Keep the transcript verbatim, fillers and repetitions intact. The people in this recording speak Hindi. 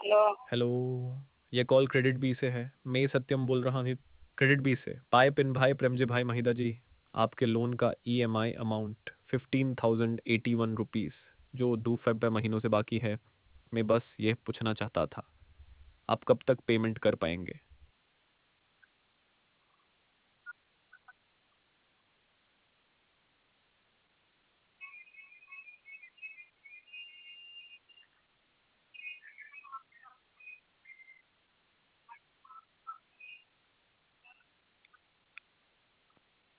हेलो। हेलो। ये कॉल क्रेडिट बी से है। मैं सत्यम बोल रहा हूँ क्रेडिट बी से। पाए पिन भाई प्रेमजी भाई महिदा जी, आपके लोन का EMI amount fifteen thousand eighty one rupees जो दो फेब महीनों से बाकी है। मैं बस ये पूछना चाहता था, आप कब तक पेमेंट कर पाएंगे?